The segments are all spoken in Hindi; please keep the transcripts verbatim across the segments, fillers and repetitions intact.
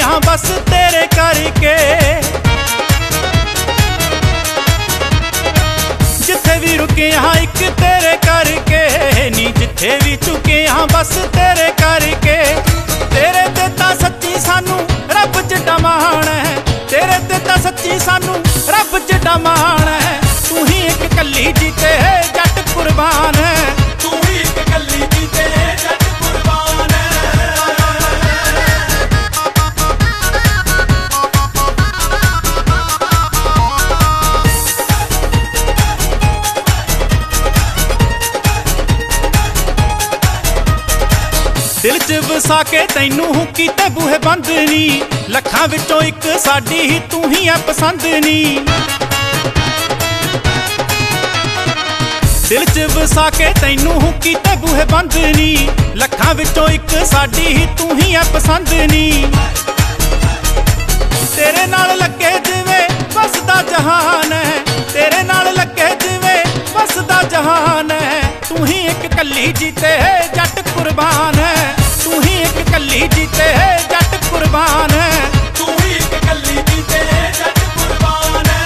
हाँ बस तेरे करके। जिथे भी रुके हाँ एक तेरे करके, नी जिथे भी चुके हाँ बस तेरे करके। तेरे ते तां सच्ची सानू रब जिड्डा मान है, तेरे ते तां सच्ची सानू रब जिड्डा मान है। तू ही एक कली जीते जट कुर्बान है, तू ही एक कली जीते जट कुर्बान है। दिल च वसा के तैनू कीते बूहे बंद नी, लखां विचों एक साडी ही तू ही है पसंद नी। दिल च वसा के तैनू कीते बूहे बंद नी, लखां विचों एक साडी ही तू ही है पसंद नी। तेरे नाल लगे जिवें बसदा जहान है, तेरे नाल लगे जिवें बसदा जहान है। तू ही एक कली जीते जट कुर्बान है, तू ही एक कली जीते जट कुर्बान है। तू ही एक कली जीते जट कुर्बान है।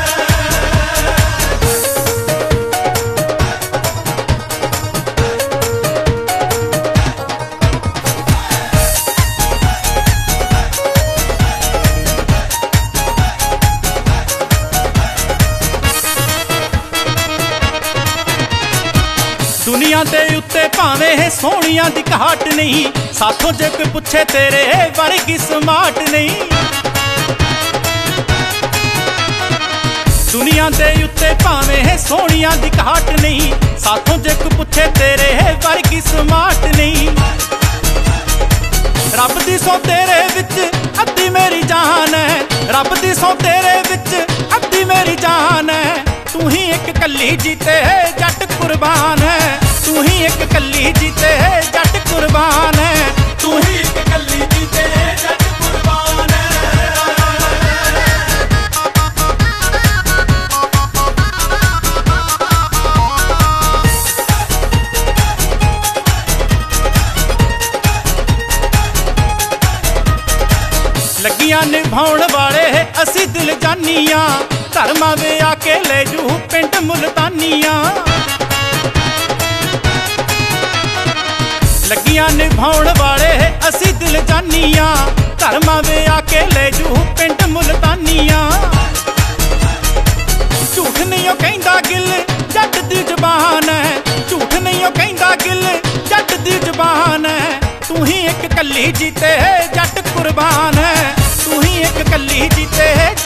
दुनिया दे उत्ते भावें है सोहणियां दी घाट नहीं, साथों जे कोई पुछे तेरे वर्गी स्मार्ट नहीं। दुनिया दे उत्ते भावें है सोहणियां दी घाट नहीं, साथों जे कोई पुछे तेरे वर्गी स्मार्ट नहीं। रब दी सौ तेरे विच अद्धी मेरी जान है, रब दी सौ तेरे विच अद्धी मेरी जान है। तू ही एक कली जीते जट कुर्बान है, तू ही एक कली जीते जट कुर्बान है। तू ही एक कली जीते जट कुर्बान है। लगियां निभाउण वाले असी दिल जानियां, धर्मां वे आके ले जू पिंड मुल्तानियां। लगियां निभाउण वाले असी दिल जानियां, धर्मां वे आके ले जू पिंड मुल्तानियां। झूठ नहीं कहंदा गिल जट दी जुबान है, झूठ नहीं कहंदा गिल जट दी जुबान है। तू ही एक कली जीते जट कुर्बान है, तू ही एक कली जीते